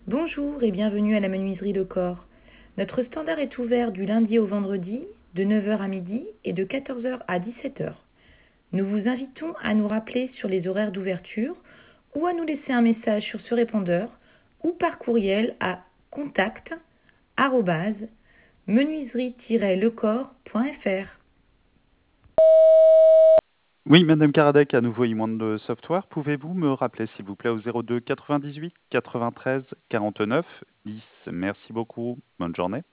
Bonjour et bienvenue à la menuiserie Le Corps. Notre standard est ouvert du lundi au vendredi, de 9 heures à midi et de 14 heures à 17 heures. Nous vous invitons à nous rappeler sur les horaires d'ouverture ou à nous laisser un message sur ce répondeur ou par courriel à contact@menuiserie-lecorps.fr. Oui, Madame Karadec, à nouveau Immonde Software. Pouvez-vous me rappeler, s'il vous plaît, au 02 98 93 49 10. Merci beaucoup. Bonne journée.